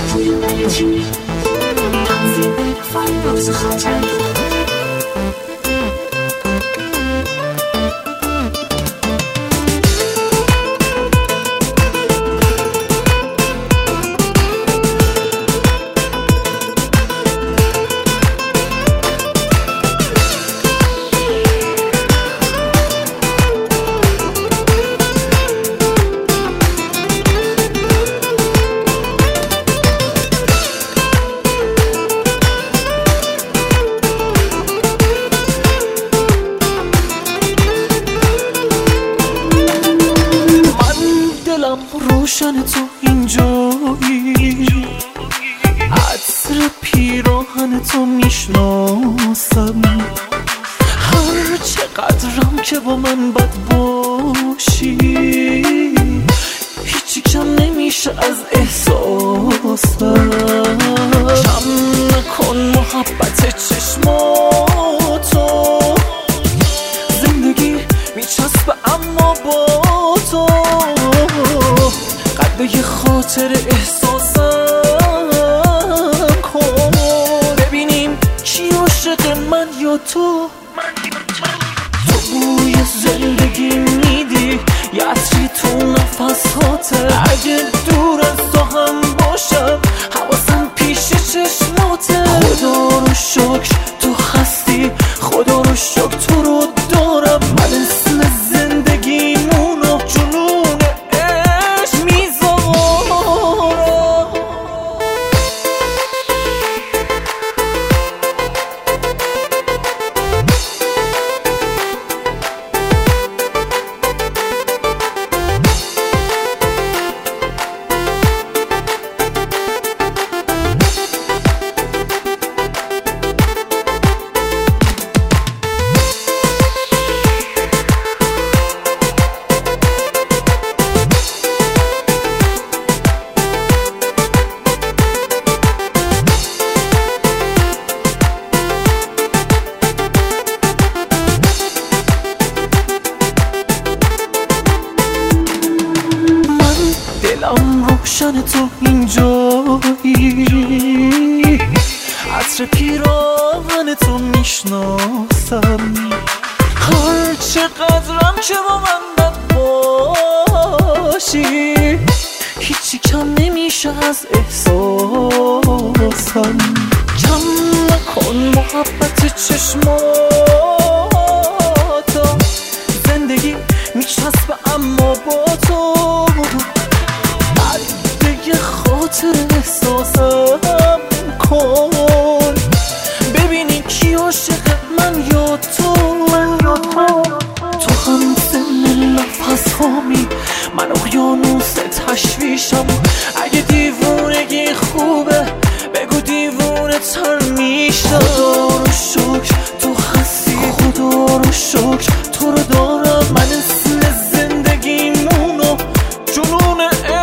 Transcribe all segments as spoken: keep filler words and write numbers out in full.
روشن تو اینجایی، عطر پیراهن تو میشناسم. هر چقدرم که با من بد باشی، هیچی کم نمیشه از احساسم. کم نکن محبت چشماتو، زندگی میچسبه اما با تو. یه خاطر احساسم کن، ببینیم کی عاشق من یا تو. تو بوی زندگی میدی، یه عطری تو نفس هاته. اگه دور از تو هم باشم، حواسم پیش چشماته. خدا رو شکر تو هستی، خدا رو شکر تو رو دارم. من اسم زندگیمونو جنون دلم روشن تو اینجایی، عطر پیراهن تو میشناسم. هر چقدرم که با من بد باشی، هیچی کم نمیشه از احساسم. کم نکن محبت چشماتو، زندگی میچسبه اما با تو. خاطر احساسم کن، ببینی کی عاشق من یا تو. تو هم سن نفس هامی، من اقیانوس تشویشم. اگه دیوونگی خوبه بگو دیوونه تر میشم. خدا رو شکر تو هستی، خدا رو شکر تو رو دارم. من اسم زندگیمونو جنون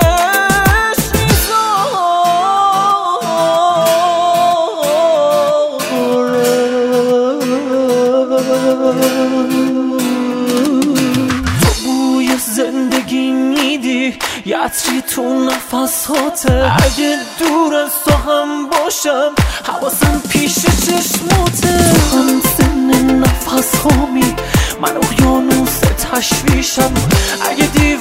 تو بوی زندگی میدی، یه عطری تو نفس هاته. اگه دور از تو هم باشم، حواسم پیش چشماته. تو هم سن نفس هامی، من اقیانوس تشویشم. اگه